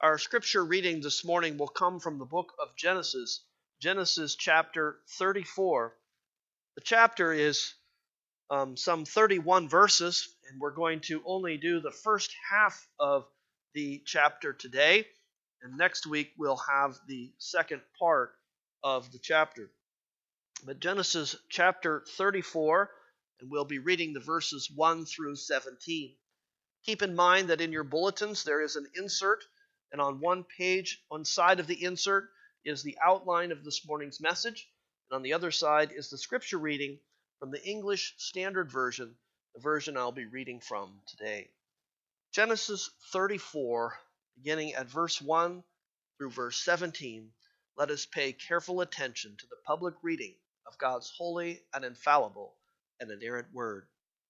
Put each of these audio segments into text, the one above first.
Our scripture reading this morning will come from the book of Genesis, Genesis chapter 34. The chapter is some 31 verses, and we're going to only do the first half of the chapter today, and next week we'll have the second part of the chapter. But Genesis chapter 34, and we'll be reading the verses 1 through 17. Keep in mind that in your bulletins there is an insert, and on one side of the insert is the outline of this morning's message, and on the other side is the scripture reading from the English Standard Version, the version I'll be reading from today. Genesis 34, beginning at verse 1 through verse 17, let us pay careful attention to the public reading of God's holy and infallible and inerrant word.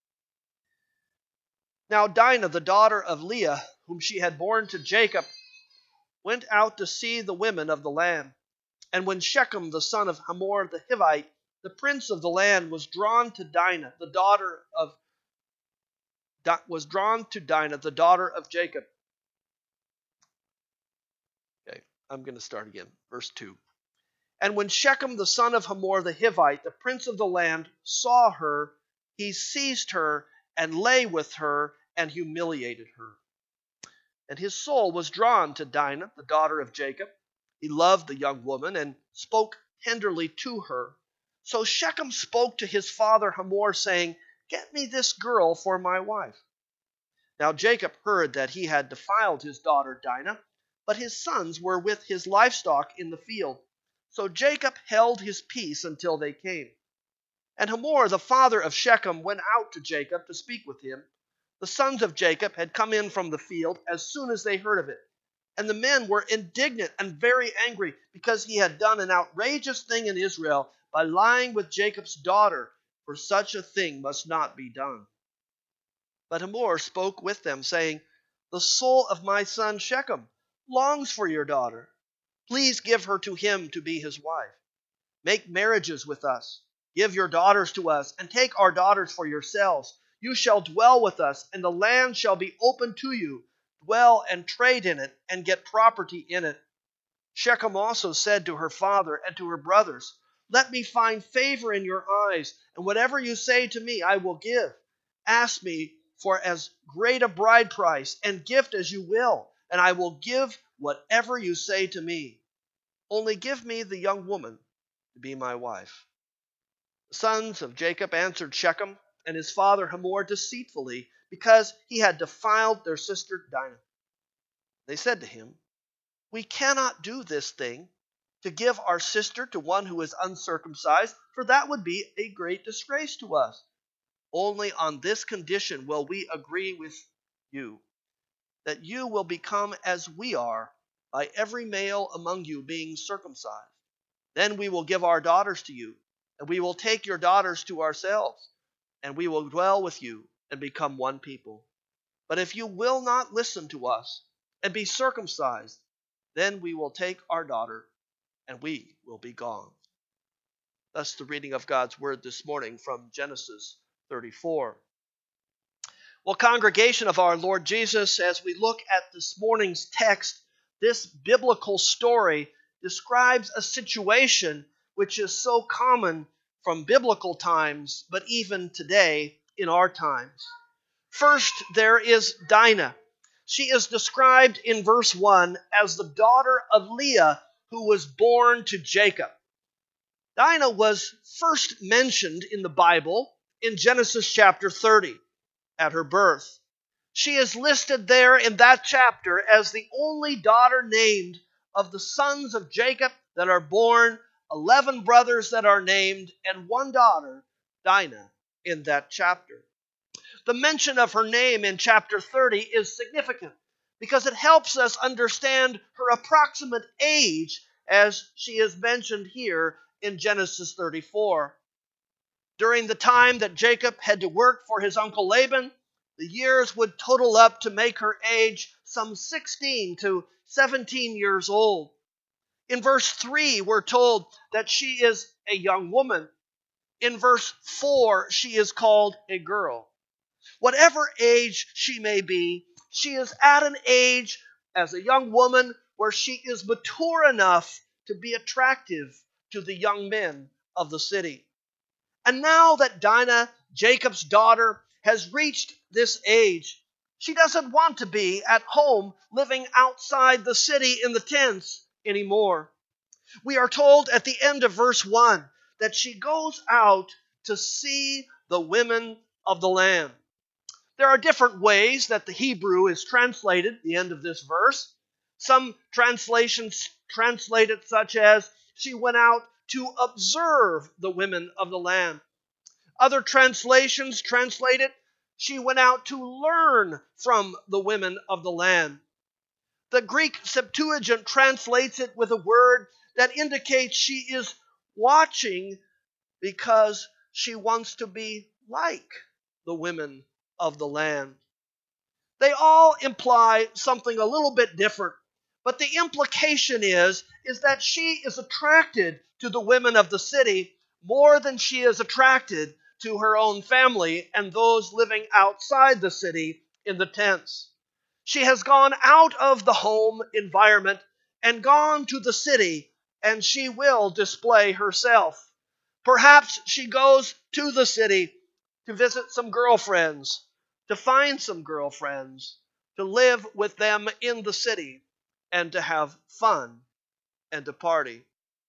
Now Dinah, the daughter of Leah, whom she had borne to Jacob, went out to see the women of the land. And when Shechem, the son of Hamor the Hivite, the prince of the land, was drawn to Dinah, the daughter of Jacob. Okay, I'm going to start again. Verse 2. And when Shechem, the son of Hamor the Hivite, the prince of the land, saw her, he seized her and lay with her and humiliated her. And his soul was drawn to Dinah, the daughter of Jacob. He loved the young woman and spoke tenderly to her. So Shechem spoke to his father Hamor, saying, "Get me this girl for my wife." Now Jacob heard that he had defiled his daughter Dinah, but his sons were with his livestock in the field. So Jacob held his peace until they came. And Hamor, the father of Shechem, went out to Jacob to speak with him. The sons of Jacob had come in from the field as soon as they heard of it. And the men were indignant and very angry because he had done an outrageous thing in Israel by lying with Jacob's daughter, for such a thing must not be done. But Hamor spoke with them, saying, "The soul of my son Shechem longs for your daughter. Please give her to him to be his wife. Make marriages with us. Give your daughters to us, and take our daughters for yourselves. You shall dwell with us, and the land shall be open to you. Dwell and trade in it, and get property in it." Shechem also said to her father and to her brothers, "Let me find favor in your eyes, and whatever you say to me I will give. Ask me for as great a bride price and gift as you will, and I will give whatever you say to me. Only give me the young woman to be my wife." The sons of Jacob answered Shechem and his father Hamor deceitfully, because he had defiled their sister Dinah. They said to him, "We cannot do this thing, to give our sister to one who is uncircumcised, for that would be a great disgrace to us. Only on this condition will we agree with you, that you will become as we are, by every male among you being circumcised. Then we will give our daughters to you, and we will take your daughters to ourselves, and we will dwell with you and become one people. But if you will not listen to us and be circumcised, then we will take our daughter and we will be gone." Thus the reading of God's word this morning from Genesis 34. Well, congregation of our Lord Jesus, as we look at this morning's text, this biblical story describes a situation which is so common from biblical times, but even today in our times. First, there is Dinah. She is described in verse 1 as the daughter of Leah, who was born to Jacob. Dinah was first mentioned in the Bible in Genesis chapter 30 at her birth. She is listed there in that chapter as the only daughter named of the sons of Jacob that are born, 11 brothers that are named, and one daughter, Dinah, in that chapter. The mention of her name in chapter 30 is significant because it helps us understand her approximate age as she is mentioned here in Genesis 34. During the time that Jacob had to work for his uncle Laban, the years would total up to make her age some 16 to 17 years old. In verse 3, we're told that she is a young woman. In verse 4, she is called a girl. Whatever age she may be, she is at an age as a young woman where she is mature enough to be attractive to the young men of the city. And now that Dinah, Jacob's daughter, has reached this age, she doesn't want to be at home living outside the city in the tents anymore. We are told at the end of verse 1 that she goes out to see the women of the land. There are different ways that the Hebrew is translated, the end of this verse. Some translations translate it such as, she went out to observe the women of the land. Other translations translate it, she went out to learn from the women of the land. The Greek Septuagint translates it with a word that indicates she is watching because she wants to be like the women of the land. They all imply something a little bit different, but the implication is that she is attracted to the women of the city more than she is attracted to her own family and those living outside the city in the tents. She has gone out of the home environment and gone to the city, and she will display herself. Perhaps she goes to the city to visit some girlfriends, to find some girlfriends, to live with them in the city, and to have fun and to party.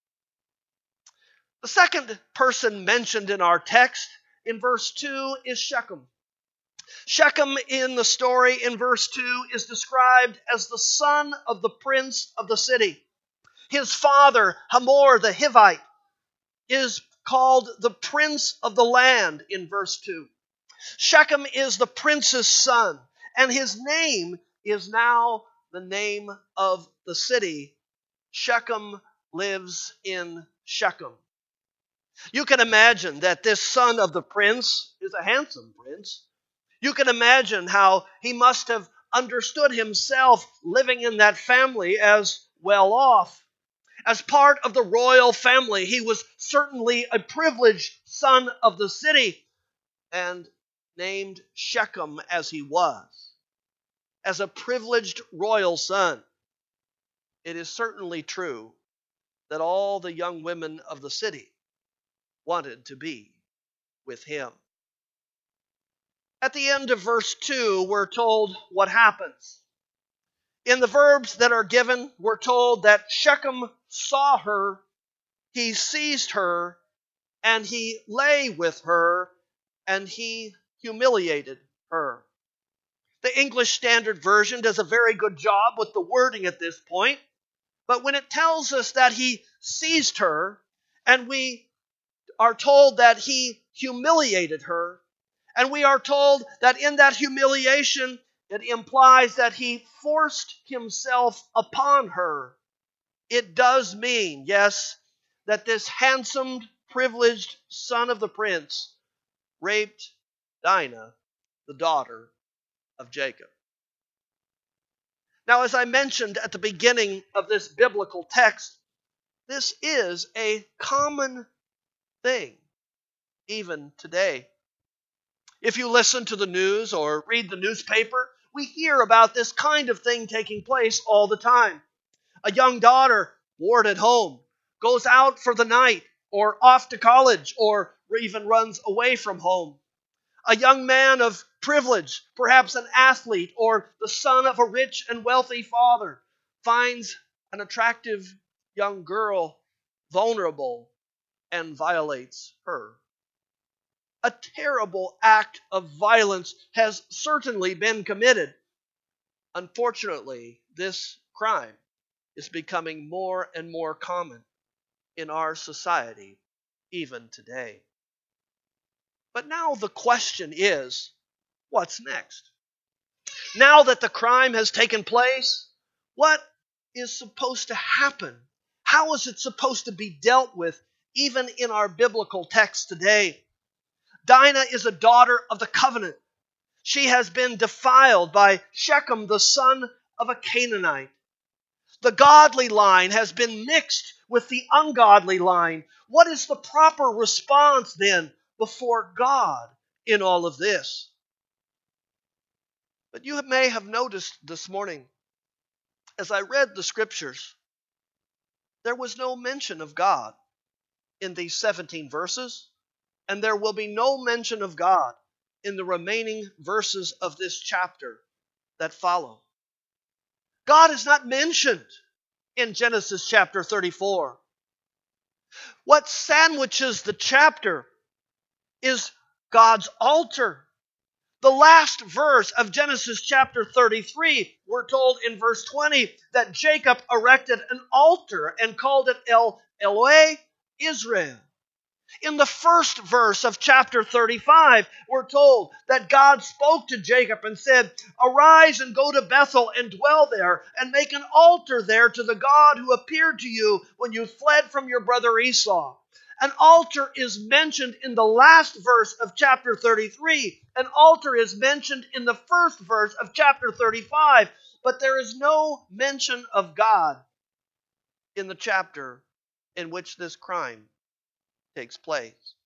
The second person mentioned in our text in verse 2 is Shechem. Shechem in the story in verse 2 is described as the son of the prince of the city. His father, Hamor the Hivite, is called the prince of the land in verse 2. Shechem is the prince's son, and his name is now the name of the city. Shechem lives in Shechem. You can imagine that this son of the prince is a handsome prince. You can imagine how he must have understood himself living in that family as well off. As part of the royal family, he was certainly a privileged son of the city, and named Shechem as he was. As a privileged royal son, it is certainly true that all the young women of the city wanted to be with him. At the end of verse 2, we're told what happens. In the verbs that are given, we're told that Shechem saw her, he seized her, and he lay with her, and he humiliated her. The English Standard Version does a very good job with the wording at this point, but when it tells us that he seized her, and we are told that he humiliated her, and we are told that in that humiliation, it implies that he forced himself upon her. It does mean, yes, that this handsome, privileged son of the prince raped Dinah, the daughter of Jacob. Now, as I mentioned at the beginning of this biblical text, this is a common thing, even today. If you listen to the news or read the newspaper, we hear about this kind of thing taking place all the time. A young daughter, bored at home, goes out for the night or off to college or even runs away from home. A young man of privilege, perhaps an athlete or the son of a rich and wealthy father, finds an attractive young girl vulnerable and violates her. A terrible act of violence has certainly been committed. Unfortunately, this crime is becoming more and more common in our society, even today. But now the question is, what's next? Now that the crime has taken place, what is supposed to happen? How is it supposed to be dealt with, even in our biblical text today? Dinah is a daughter of the covenant. She has been defiled by Shechem, the son of a Canaanite. The godly line has been mixed with the ungodly line. What is the proper response then before God in all of this? But you may have noticed this morning As I read the scriptures, there was no mention of God in these 17 verses, and there will be no mention of God in the remaining verses of this chapter that follow. God is not mentioned in Genesis chapter 34. What sandwiches the chapter is God's altar. The last verse of Genesis chapter 33, we're told in verse 20 that Jacob erected an altar and called it El Elohe Israel. In the first verse of chapter 35, we're told that God spoke to Jacob and said, "Arise and go to Bethel and dwell there and make an altar there to the God who appeared to you when you fled from your brother Esau." An altar is mentioned in the last verse of chapter 33. An altar is mentioned in the first verse of chapter 35. But there is no mention of God in the chapter in which this crime takes place.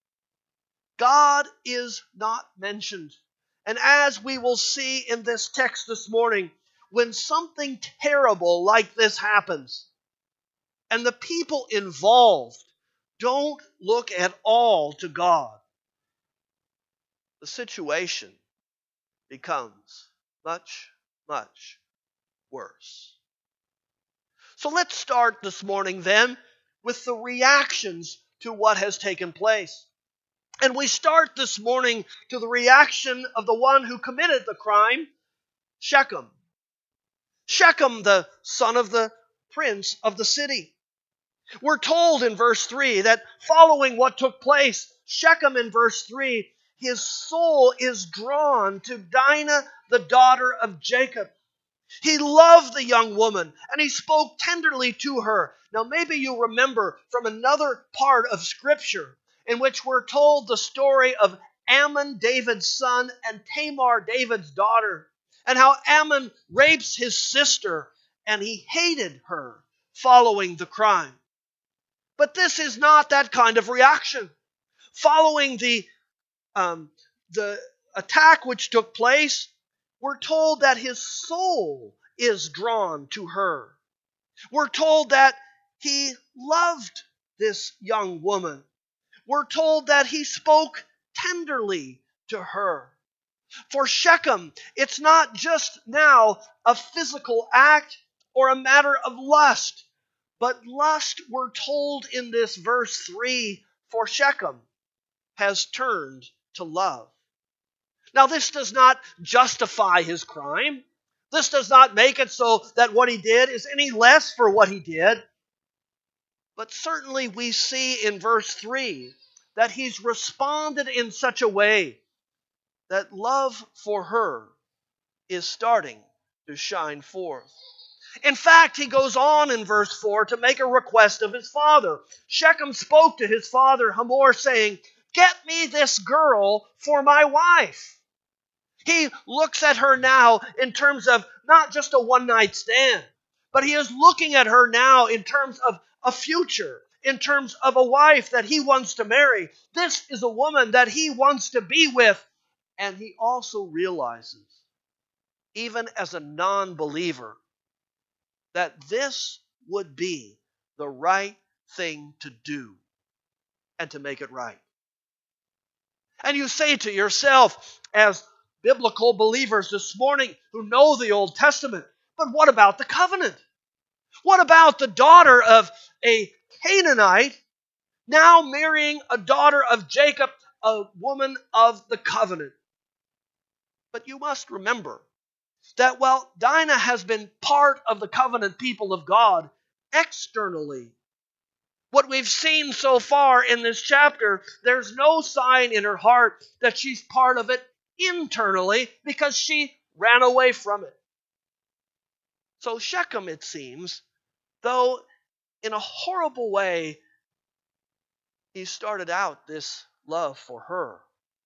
God is not mentioned. And as we will see in this text this morning, when something terrible like this happens, and the people involved don't look at all to God, the situation becomes much, much worse. So let's start this morning then with the reactions to what has taken place. And we start this morning to the reaction of the one who committed the crime, Shechem. Shechem, the son of the prince of the city. We're told in verse 3 that following what took place, Shechem in verse 3, his soul is drawn to Dinah, the daughter of Jacob. He loved the young woman, and he spoke tenderly to her. Now, maybe you remember from another part of Scripture in which we're told the story of Ammon, David's son, and Tamar, David's daughter, and how Ammon rapes his sister, and he hated her following the crime. But this is not that kind of reaction. Following the attack which took place, we're told that his soul is drawn to her. We're told that he loved this young woman. We're told that he spoke tenderly to her. For Shechem, it's not just now a physical act or a matter of lust, but lust, we're told in this verse 3, for Shechem has turned to love. Now, this does not justify his crime. This does not make it so that what he did is any less for what he did. But certainly we see in verse 3 that he's responded in such a way that love for her is starting to shine forth. In fact, he goes on in verse 4 to make a request of his father. Shechem spoke to his father Hamor, saying, "Get me this girl for my wife." He looks at her now in terms of not just a one-night stand, but he is looking at her now in terms of a future, in terms of a wife that he wants to marry. This is a woman that he wants to be with. And he also realizes, even as a non-believer, that this would be the right thing to do and to make it right. And you say to yourself, as biblical believers this morning who know the Old Testament, but what about the covenant? What about the daughter of a Canaanite now marrying a daughter of Jacob, a woman of the covenant? But you must remember that while Dinah has been part of the covenant people of God externally, what we've seen so far in this chapter, there's no sign in her heart that she's part of it internally because she ran away from it. So Shechem, it seems, though in a horrible way, he started out this love for her,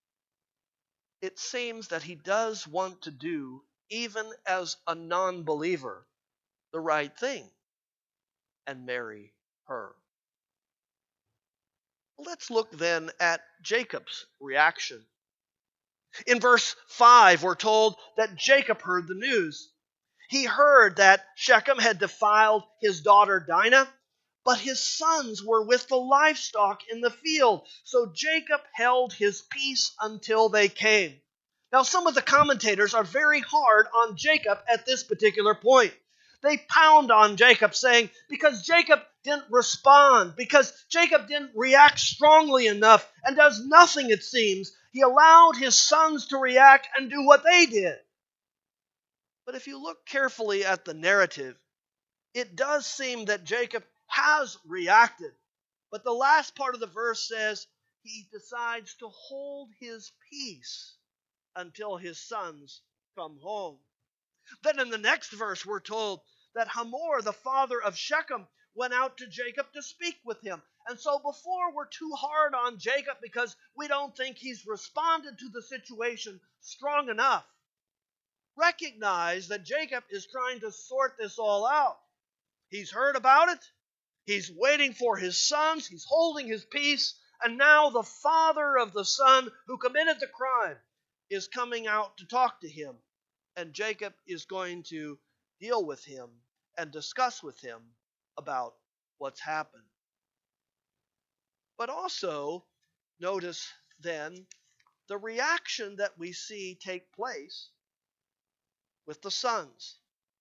it seems that he does want to do, even as a non-believer, the right thing and marry her. Let's look then at Jacob's reaction. In verse 5, we're told that Jacob heard the news. he heard that Shechem had defiled his daughter Dinah, but his sons were with the livestock in the field. So Jacob held his peace until they came. Now, some of the commentators are very hard on Jacob at this particular point. They pound on Jacob, saying, because Jacob didn't respond, because Jacob didn't react strongly enough, and does nothing, it seems, he allowed his sons to react and do what they did. But if you look carefully at the narrative, it does seem that Jacob has reacted. But the last part of the verse says he decides to hold his peace until his sons come home. Then in the next verse we're told that Hamor, the father of Shechem, went out to Jacob to speak with him. And so before we're too hard on Jacob because we don't think he's responded to the situation strong enough, recognize that Jacob is trying to sort this all out. He's heard about it. He's waiting for his sons. He's holding his peace. And now the father of the son who committed the crime is coming out to talk to him. And Jacob is going to deal with him and discuss with him about what's happened. But also, notice then the reaction that we see take place with the sons.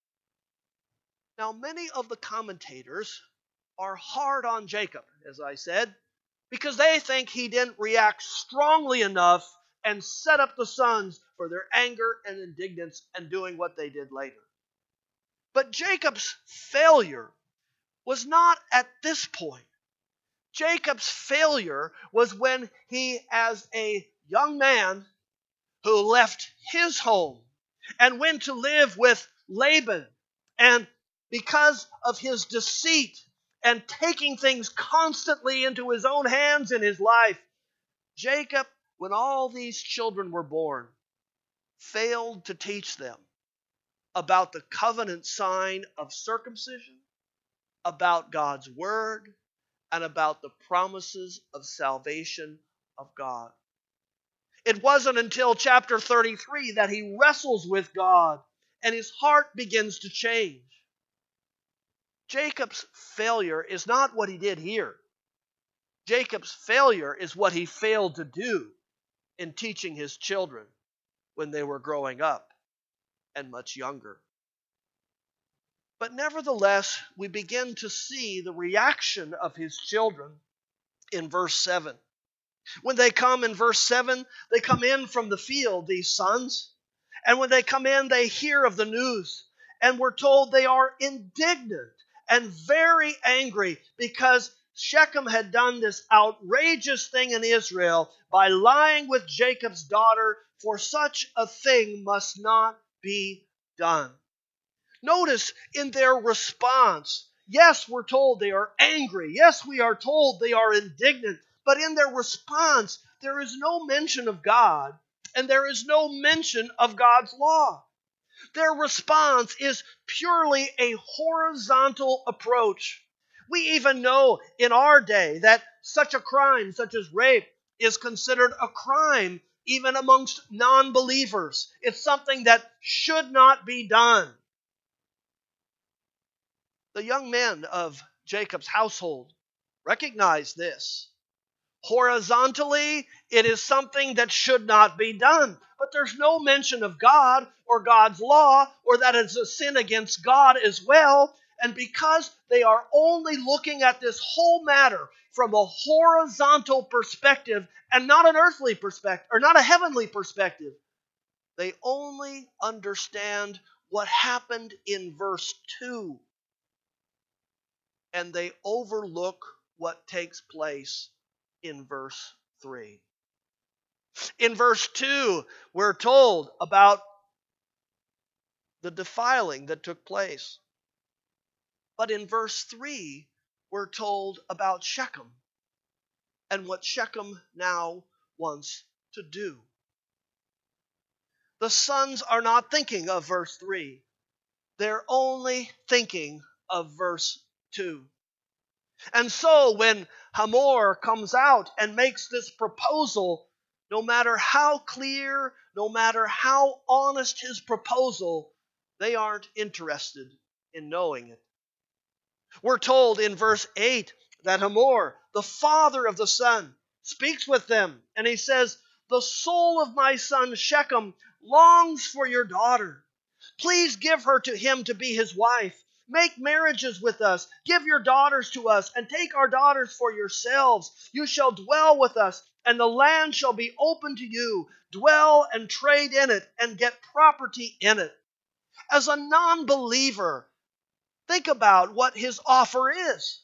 Now, many of the commentators are hard on Jacob, as I said, because they think he didn't react strongly enough and set up the sons for their anger and indignance and doing what they did later. But Jacob's failure was not at this point. Jacob's failure was when he, as a young man who left his home and went to live with Laban, and because of his deceit and taking things constantly into his own hands in his life, Jacob, when all these children were born, failed to teach them about the covenant sign of circumcision, about God's word, and about the promises of salvation of God. It wasn't until chapter 33 that he wrestles with God and his heart begins to change. Jacob's failure is not what he did here. Jacob's failure is what he failed to do in teaching his children when they were growing up and much younger. But nevertheless, we begin to see the reaction of his children in verse 7. When they come in verse 7, they come in from the field, these sons. And when they come in, they hear of the news. And we're told they are indignant and very angry because Shechem had done this outrageous thing in Israel by lying with Jacob's daughter, for such a thing must not be done. Notice in their response, yes, we're told they are angry. Yes, we are told they are indignant. But in their response, there is no mention of God, and there is no mention of God's law. Their response is purely a horizontal approach. We even know in our day that such a crime, such as rape, is considered a crime even amongst non-believers. It's something that should not be done. The young men of Jacob's household recognize this. Horizontally, it is something that should not be done. But there's no mention of God or God's law or that it's a sin against God as well. And because they are only looking at this whole matter from a horizontal perspective and not an earthly perspective or not a heavenly perspective, they only understand what happened in verse 2. And they overlook what takes place in verse 3. In verse 2, we're told about the defiling that took place. But in verse 3, we're told about Shechem and what Shechem now wants to do. The sons are not thinking of verse 3. They're only thinking of verse 2. And so when Hamor comes out and makes this proposal, no matter how clear, no matter how honest his proposal, They aren't interested in knowing it. We're told in verse 8 that Hamor, the father of the son, speaks with them, and he says, "The soul of my son Shechem longs for your daughter. Please give her to him to be his wife. Make marriages with us. Give your daughters to us, and take our daughters for yourselves. You shall dwell with us, and the land shall be open to you. Dwell and trade in it, and get property in it." As a non-believer, think about what his offer is.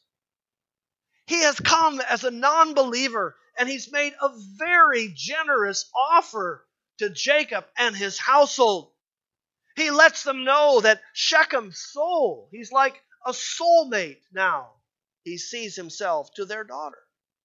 He has come as a non-believer, and he's made a very generous offer to Jacob and his household. He lets them know that Shechem's soul, he's like a soulmate now. He sees himself to their daughter.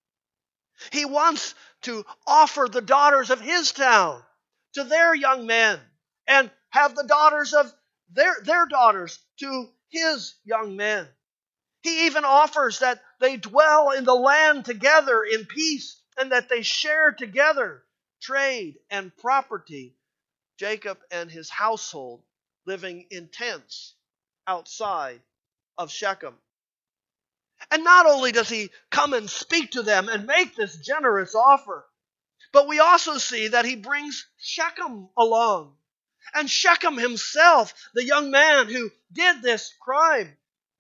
He wants to offer the daughters of his town to their young men, and have the daughters of their daughters to his young men. He even offers that they dwell in the land together in peace, and that they share together trade and property. Jacob and his household living in tents outside of Shechem. And not only does he come and speak to them and make this generous offer, but we also see that he brings Shechem along. And Shechem himself, the young man who did this crime,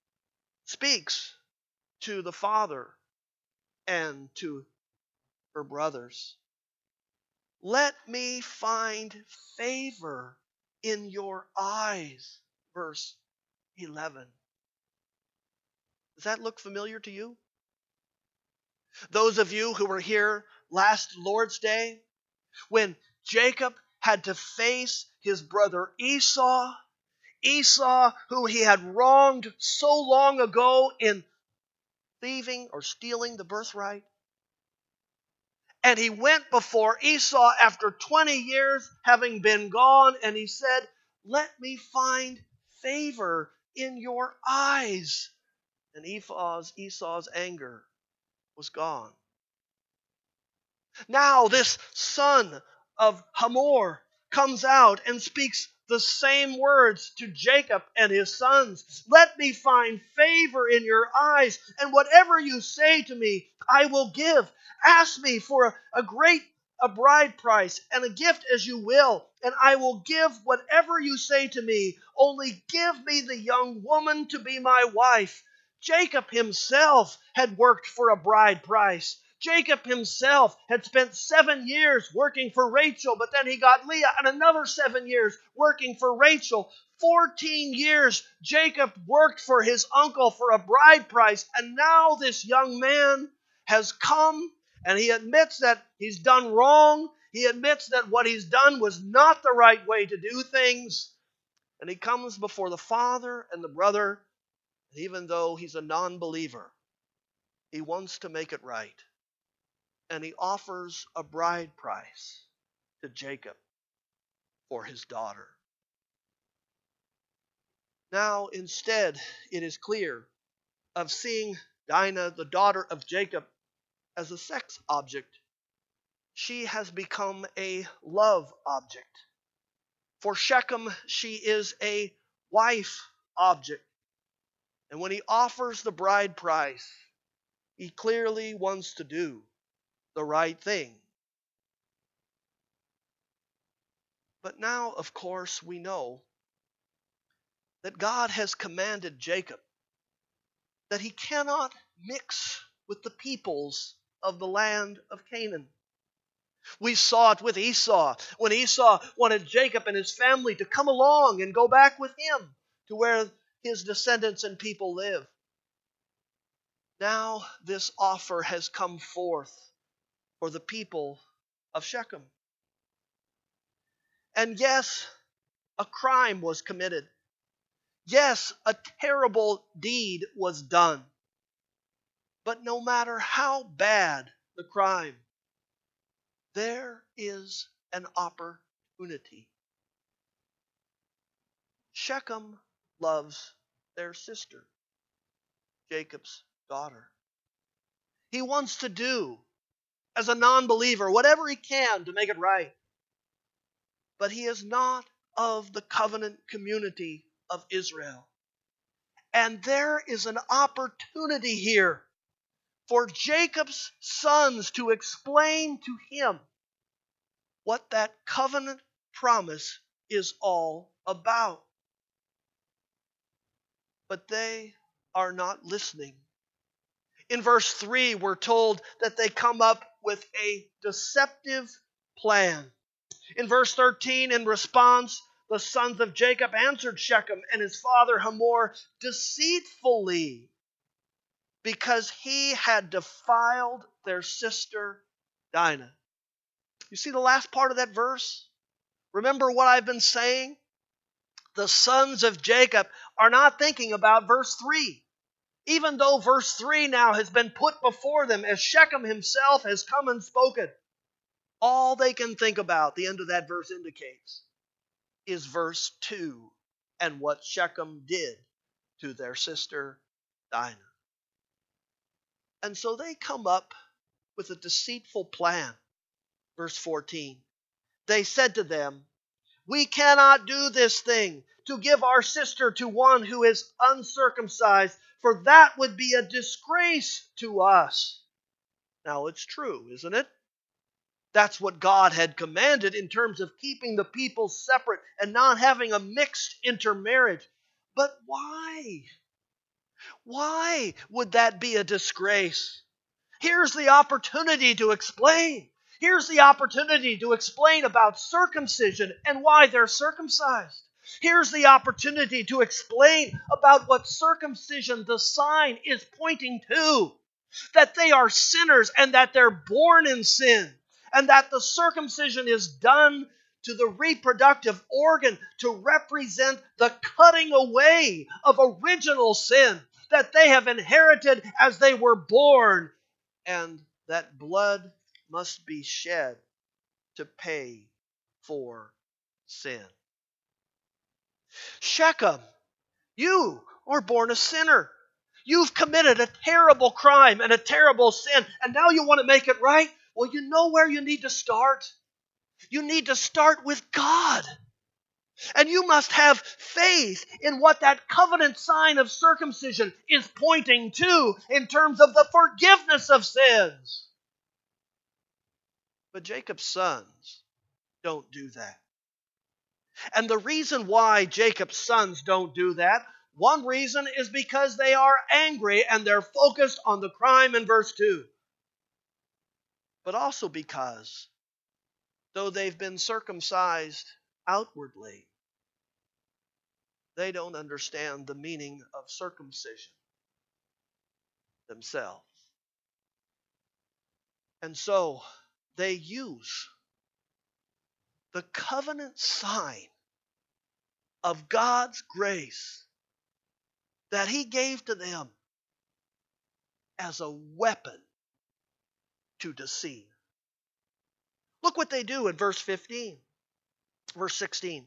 speaks to the father and to her brothers. "Let me find favor in your eyes," verse 11. Does that look familiar to you? Those of you who were here last Lord's Day, when Jacob had to face his brother Esau, who he had wronged so long ago in thieving or stealing the birthright. And he went before Esau after 20 years having been gone, and he said, "Let me find favor in your eyes." And Esau's anger was gone. Now this son of Hamor comes out and speaks the same words to Jacob and his sons. "Let me find favor in your eyes, and whatever you say to me, I will give. Ask me for a bride price and a gift as you will, and I will give whatever you say to me. Only give me the young woman to be my wife." Jacob himself had worked for a bride price. Jacob himself had spent 7 years working for Rachel, but then he got Leah, and another 7 years working for Rachel. 14 years Jacob worked for his uncle for a bride price, and now this young man has come, and he admits that he's done wrong. He admits that what he's done was not the right way to do things. And he comes before the father and the brother, and even though he's a non-believer, he wants to make it right. And he offers a bride price to Jacob for his daughter. Now, instead, it is clear of seeing Dinah, the daughter of Jacob, as a sex object, she has become a love object. For Shechem, she is a wife object. And when he offers the bride price, he clearly wants to do the right thing. But now, of course, we know that God has commanded Jacob that he cannot mix with the peoples of the land of Canaan. We saw it with Esau, when Esau wanted Jacob and his family to come along and go back with him to where his descendants and people live. Now this offer has come forth for the people of Shechem. And yes, a crime was committed. Yes, a terrible deed was done. But no matter how bad the crime, there is an opportunity. Shechem loves their sister, Jacob's daughter. He wants to do, as a non-believer, whatever he can to make it right. But he is not of the covenant community of Israel. And there is an opportunity here for Jacob's sons to explain to him what that covenant promise is all about. But they are not listening. In verse 3, we're told that they come up with a deceptive plan. In verse 13, in response, the sons of Jacob answered Shechem and his father Hamor deceitfully, because he had defiled their sister Dinah. You see the last part of that verse? Remember what I've been saying? The sons of Jacob are not thinking about verse 3. Even though verse 3 now has been put before them as Shechem himself has come and spoken, all they can think about, the end of that verse indicates, is verse 2 and what Shechem did to their sister Dinah. And so they come up with a deceitful plan. Verse 14. They said to them, "We cannot do this thing, to give our sister to one who is uncircumcised, for that would be a disgrace to us." Now it's true, isn't it? That's what God had commanded in terms of keeping the people separate and not having a mixed intermarriage. But why? Why would that be a disgrace? Here's the opportunity to explain. Here's the opportunity to explain about circumcision and why they're circumcised. Here's the opportunity to explain about what circumcision, the sign, is pointing to. That they are sinners and that they're born in sin. And that the circumcision is done to the reproductive organ to represent the cutting away of original sin that they have inherited as they were born. And that blood must be shed to pay for sin. Shechem, you were born a sinner. You've committed a terrible crime and a terrible sin, and now you want to make it right? Well, you know where you need to start. You need to start with God. And you must have faith in what that covenant sign of circumcision is pointing to in terms of the forgiveness of sins. But Jacob's sons don't do that. And the reason why Jacob's sons don't do that, one reason is because they are angry and they're focused on the crime in verse 2. But also because, though they've been circumcised outwardly, they don't understand the meaning of circumcision themselves. And so they use the covenant sign of God's grace that He gave to them as a weapon to deceive. Look what they do in verse 15. Verse 16.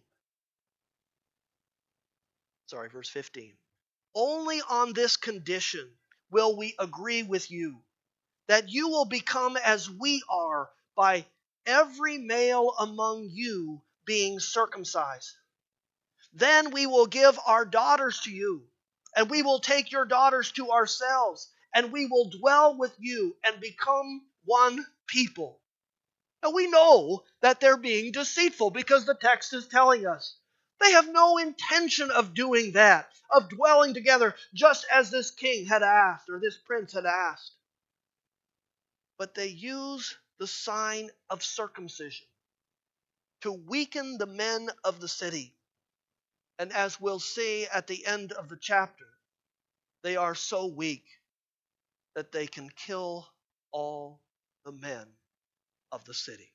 Verse 15. Only on this condition will we agree with you, that you will become as we are by every male among you being circumcised. Then we will give our daughters to you, and we will take your daughters to ourselves, and we will dwell with you and become one people. Now we know that they're being deceitful because the text is telling us. They have no intention of doing that, of dwelling together just as this king had asked or this prince had asked. But they use the sign of circumcision to weaken the men of the city. And as we'll see at the end of the chapter, they are so weak that they can kill all the men of the city.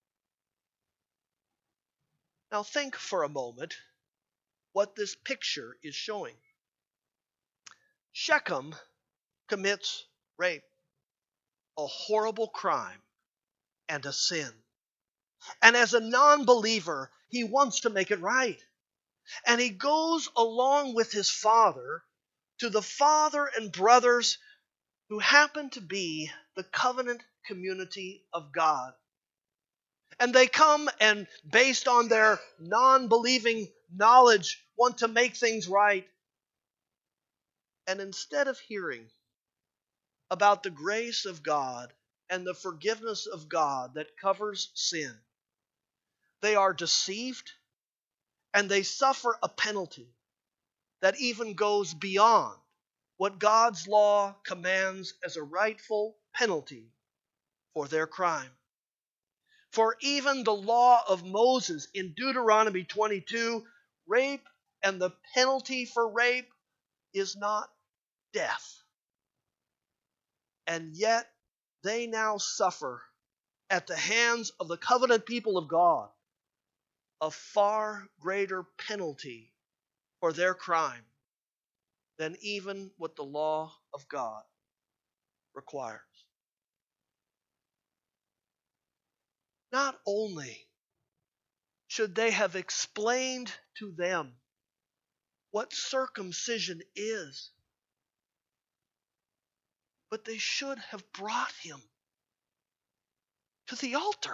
Now think for a moment what this picture is showing. Shechem commits rape, a horrible crime and a sin. And as a non-believer, he wants to make it right. And he goes along with his father to the father and brothers who happen to be the covenant community of God. And they come and, based on their non-believing knowledge, want to make things right. And instead of hearing about the grace of God and the forgiveness of God that covers sin, they are deceived and they suffer a penalty that even goes beyond what God's law commands as a rightful penalty for their crime. For even the law of Moses in Deuteronomy 22, rape and the penalty for rape is not death. And yet they now suffer at the hands of the covenant people of God a far greater penalty for their crime than even what the law of God requires. Not only should they have explained to them what circumcision is, but they should have brought him to the altar.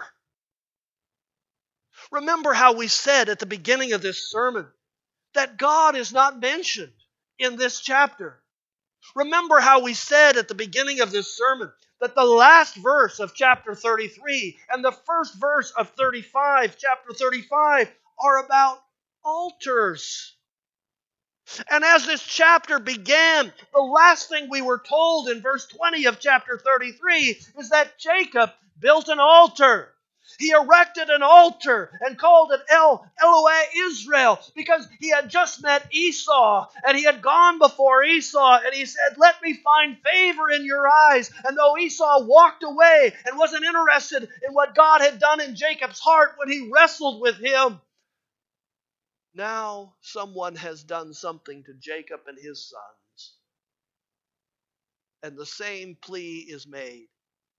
Remember how we said at the beginning of this sermon that God is not mentioned in this chapter. Remember how we said at the beginning of this sermon that the last verse of chapter 33 and the first verse of chapter 35, are about altars. And as this chapter began, the last thing we were told in verse 20 of chapter 33 is that Jacob built an altar. He erected an altar and called it El Elohe Israel, because he had just met Esau and he had gone before Esau and he said, "Let me find favor in your eyes." And though Esau walked away and wasn't interested in what God had done in Jacob's heart when he wrestled with him, now someone has done something to Jacob and his sons. And the same plea is made.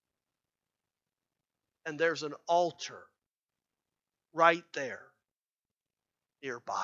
And there's an altar right there nearby.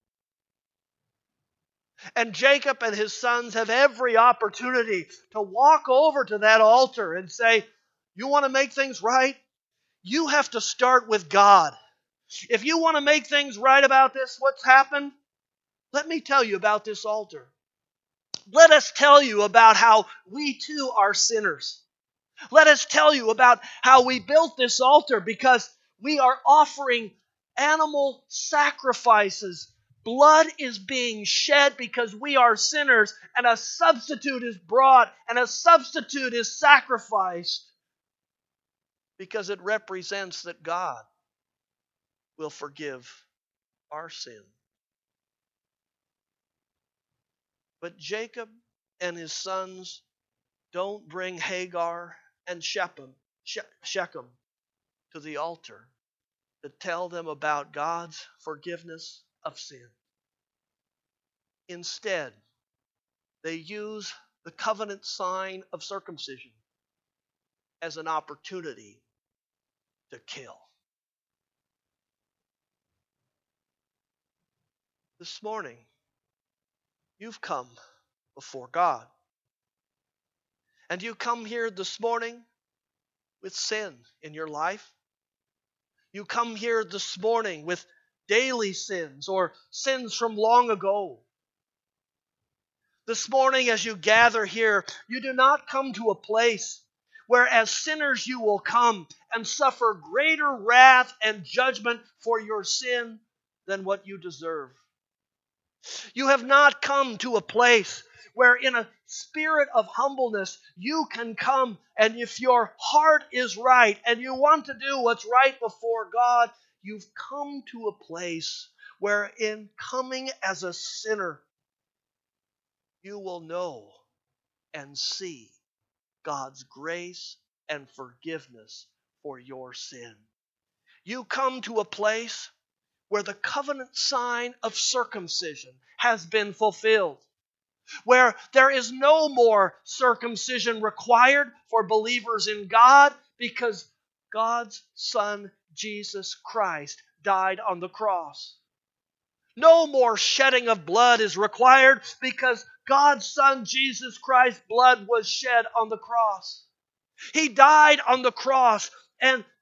And Jacob and his sons have every opportunity to walk over to that altar and say, "You want to make things right? You have to start with God. If you want to make things right about this, what's happened? Let me tell you about this altar. Let us tell you about how we too are sinners. Let us tell you about how we built this altar, because we are offering animal sacrifices. Blood is being shed because we are sinners, and a substitute is brought, and a substitute is sacrificed because it represents that God will forgive our sin. But Jacob and his sons don't bring Hagar and Shechem to the altar to tell them about God's forgiveness of sin. Instead, they use the covenant sign of circumcision as an opportunity to kill. This morning, you've come before God. And you come here this morning with sin in your life. You come here this morning with daily sins or sins from long ago. This morning, as you gather here, you do not come to a place where as sinners you will come and suffer greater wrath and judgment for your sin than what you deserve. You have not come to a place where in a spirit of humbleness you can come, and if your heart is right and you want to do what's right before God, you've come to a place where in coming as a sinner, you will know and see God's grace and forgiveness for your sin. You come to a place where the covenant sign of circumcision has been fulfilled, where there is no more circumcision required for believers in God, because God's Son, Jesus Christ, died on the cross. No more shedding of blood is required, because God's Son, Jesus Christ's blood was shed on the cross. He died on the cross, and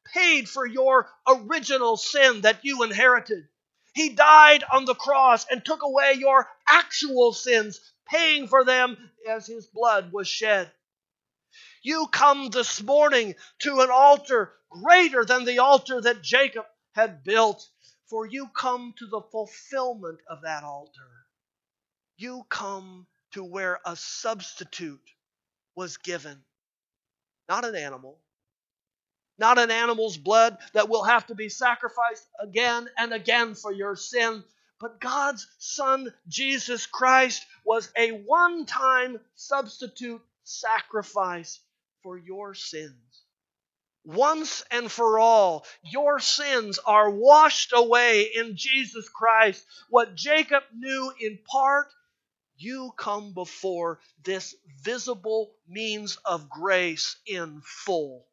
paid for your original sin that you inherited. He died on the cross and took away your actual sins, paying for them as his blood was shed. You come this morning to an altar greater than the altar that Jacob had built, for you come to the fulfillment of that altar. You come to where a substitute was given. Not an animal. Not an animal's blood that will have to be sacrificed again and again for your sin. But God's Son, Jesus Christ, was a one-time substitute sacrifice for your sins. Once and for all, your sins are washed away in Jesus Christ. What Jacob knew in part, you come before this visible means of grace in full.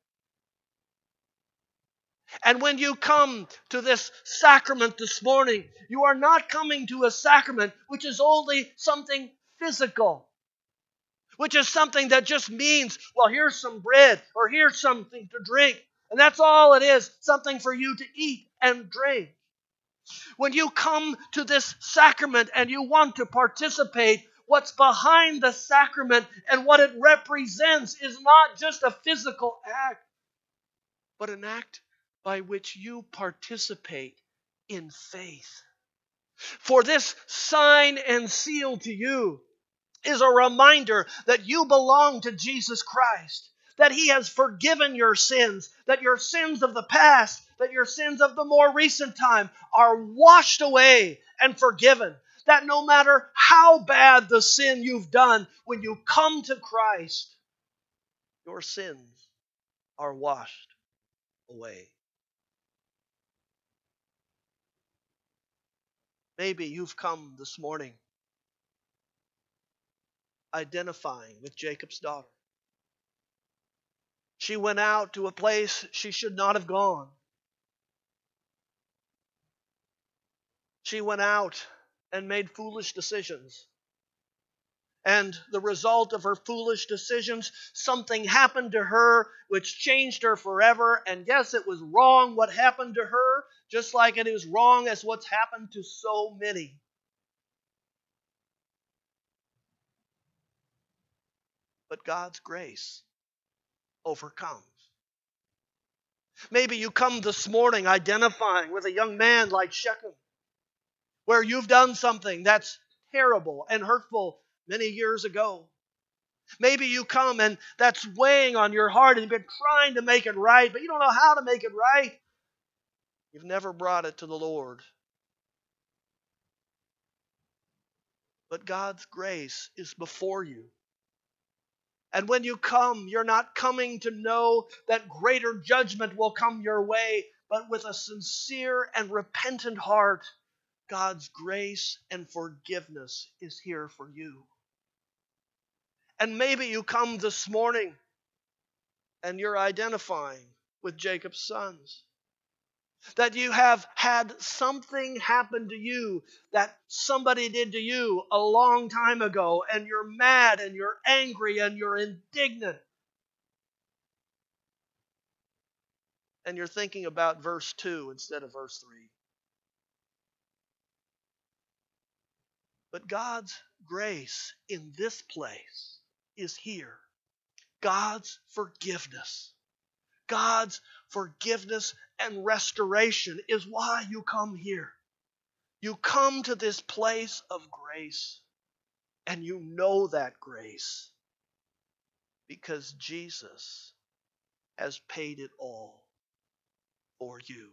And when you come to this sacrament this morning, you are not coming to a sacrament which is only something physical, which is something that just means, well, here's some bread or here's something to drink. And that's all it is, something for you to eat and drink. When you come to this sacrament and you want to participate, what's behind the sacrament and what it represents is not just a physical act, but an act by which you participate in faith. For this sign and seal to you is a reminder that you belong to Jesus Christ, that he has forgiven your sins, that your sins of the past, that your sins of the more recent time are washed away and forgiven, that no matter how bad the sin you've done, when you come to Christ, your sins are washed away. Maybe you've come this morning identifying with Jacob's daughter. She went out to a place she should not have gone. She went out and made foolish decisions. And the result of her foolish decisions, something happened to her which changed her forever. And yes, it was wrong what happened to her, just like it is wrong as what's happened to so many. But God's grace overcomes. Maybe you come this morning identifying with a young man like Shechem, where you've done something that's terrible and hurtful many years ago. Maybe you come and that's weighing on your heart and you've been trying to make it right, but you don't know how to make it right. You've never brought it to the Lord. But God's grace is before you. And when you come, you're not coming to know that greater judgment will come your way, but with a sincere and repentant heart, God's grace and forgiveness is here for you. And maybe you come this morning and you're identifying with Jacob's sons. That you have had something happen to you that somebody did to you a long time ago, and you're mad and you're angry and you're indignant. And you're thinking about verse 2 instead of verse 3. But God's grace in this place is here. God's forgiveness. God's forgiveness and restoration is why you come here. You come to this place of grace, and you know that grace because Jesus has paid it all for you.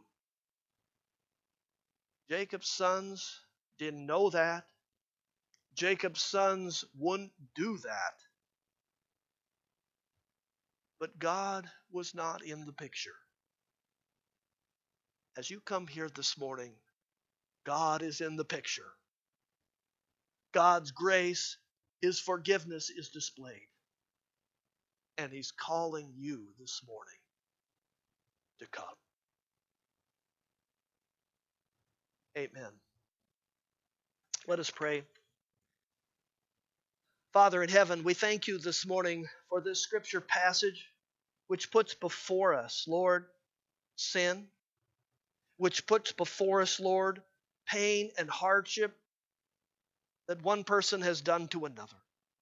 Jacob's sons didn't know that. Jacob's sons wouldn't do that. But God was not in the picture. As you come here this morning, God is in the picture. God's grace, his forgiveness is displayed. And he's calling you this morning to come. Amen. Let us pray. Father in heaven, we thank you this morning for this scripture passage which puts before us, Lord, sin, which puts before us, Lord, pain and hardship that one person has done to another.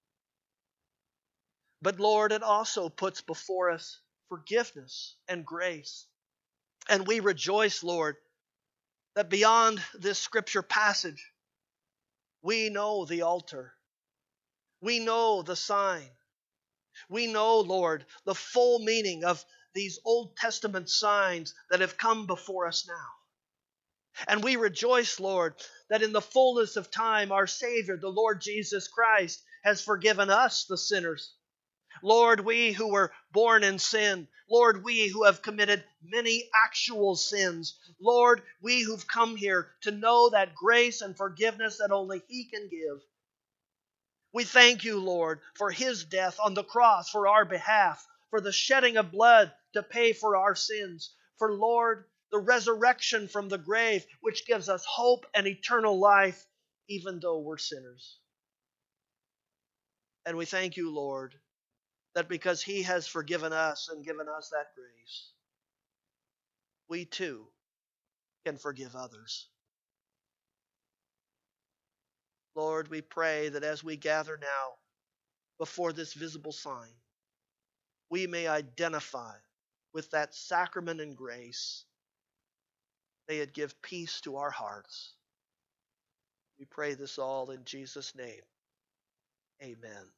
But Lord, it also puts before us forgiveness and grace. And we rejoice, Lord, that beyond this scripture passage, we know the altar. We know the sign. We know, Lord, the full meaning of these Old Testament signs that have come before us now. And we rejoice, Lord, that in the fullness of time, our Savior, the Lord Jesus Christ, has forgiven us, the sinners. Lord, we who were born in sin, Lord, we who have committed many actual sins, Lord, we who've come here to know that grace and forgiveness that only He can give. We thank you, Lord, for His death on the cross for our behalf, for the shedding of blood to pay for our sins, for, Lord, the resurrection from the grave, which gives us hope and eternal life, even though we're sinners. And we thank you, Lord, that because He has forgiven us and given us that grace, we too can forgive others. Lord, we pray that as we gather now before this visible sign, we may identify with that sacrament and grace. May it give peace to our hearts. We pray this all in Jesus' name. Amen.